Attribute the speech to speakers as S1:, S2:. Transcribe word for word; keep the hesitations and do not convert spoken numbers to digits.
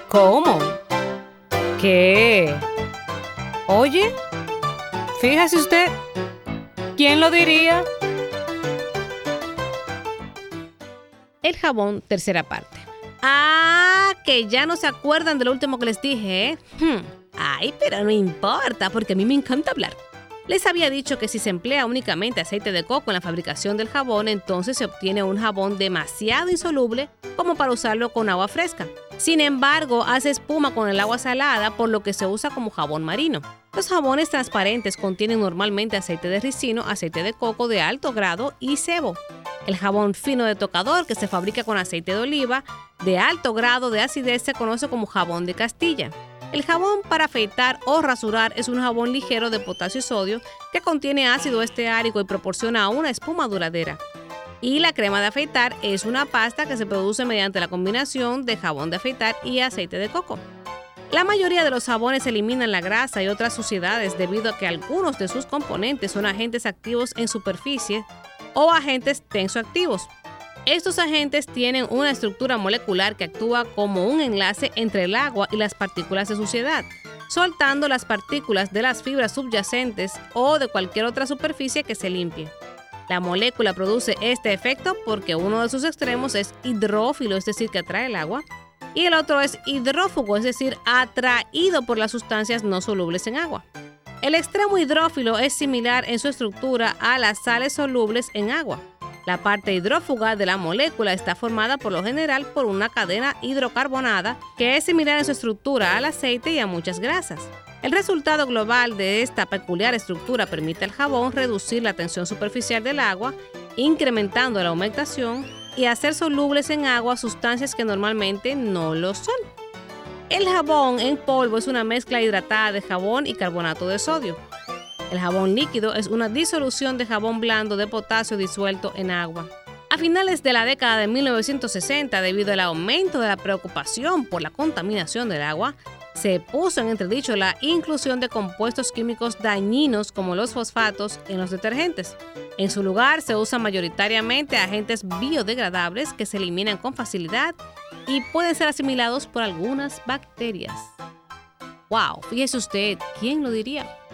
S1: ¿Cómo? ¿Qué? Oye, fíjese usted, ¿quién lo diría?
S2: El jabón, tercera parte. Ah, que ya no se acuerdan de lo último que les dije, ¿eh? Hmm. Ay, pero no importa, porque a mí me encanta hablar. Les había dicho que si se emplea únicamente aceite de coco en la fabricación del jabón, entonces se obtiene un jabón demasiado insoluble como para usarlo con agua fresca. Sin embargo, hace espuma con el agua salada, por lo que se usa como jabón marino. Los jabones transparentes contienen normalmente aceite de ricino, aceite de coco de alto grado y sebo. El jabón fino de tocador, que se fabrica con aceite de oliva de alto grado de acidez, se conoce como jabón de Castilla. El jabón para afeitar o rasurar es un jabón ligero de potasio y sodio que contiene ácido esteárico y proporciona una espuma duradera. Y la crema de afeitar es una pasta que se produce mediante la combinación de jabón de afeitar y aceite de coco. La mayoría de los jabones eliminan la grasa y otras suciedades debido a que algunos de sus componentes son agentes activos en superficie o agentes tensoactivos. Estos agentes tienen una estructura molecular que actúa como un enlace entre el agua y las partículas de suciedad, soltando las partículas de las fibras subyacentes o de cualquier otra superficie que se limpie. La molécula produce este efecto porque uno de sus extremos es hidrófilo, es decir, que atrae el agua, y el otro es hidrófugo, es decir, atraído por las sustancias no solubles en agua. El extremo hidrófilo es similar en su estructura a las sales solubles en agua. La parte hidrófuga de la molécula está formada por lo general por una cadena hidrocarbonada que es similar en su estructura al aceite y a muchas grasas. El resultado global de esta peculiar estructura permite al jabón reducir la tensión superficial del agua, incrementando la humectación y hacer solubles en agua sustancias que normalmente no lo son. El jabón en polvo es una mezcla hidratada de jabón y carbonato de sodio. El jabón líquido es una disolución de jabón blando de potasio disuelto en agua. A finales de la década de mil novecientos sesenta, debido al aumento de la preocupación por la contaminación del agua, se puso en entredicho la inclusión de compuestos químicos dañinos como los fosfatos en los detergentes. En su lugar, se usan mayoritariamente agentes biodegradables que se eliminan con facilidad y pueden ser asimilados por algunas bacterias. ¡Wow! Fíjese usted, ¿quién lo diría?